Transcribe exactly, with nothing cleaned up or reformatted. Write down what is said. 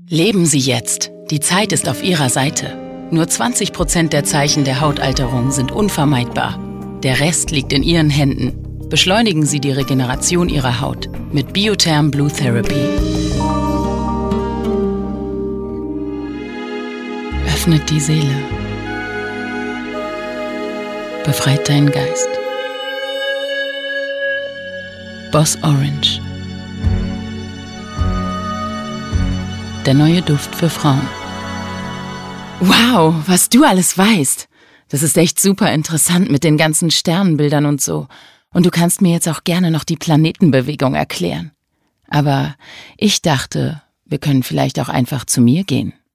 Leben Sie jetzt. Die Zeit ist auf Ihrer Seite. Nur zwanzig Prozent der Zeichen der Hautalterung sind unvermeidbar. Der Rest liegt in Ihren Händen. Beschleunigen Sie die Regeneration Ihrer Haut mit Biotherm Blue Therapy. Öffnet die Seele. Befreit deinen Geist. Boss Orange. Der neue Duft für Frauen. Wow, was du alles weißt. Das ist echt super interessant mit den ganzen Sternenbildern und so. Und du kannst mir jetzt auch gerne noch die Planetenbewegung erklären. Aber ich dachte, wir können vielleicht auch einfach zu mir gehen.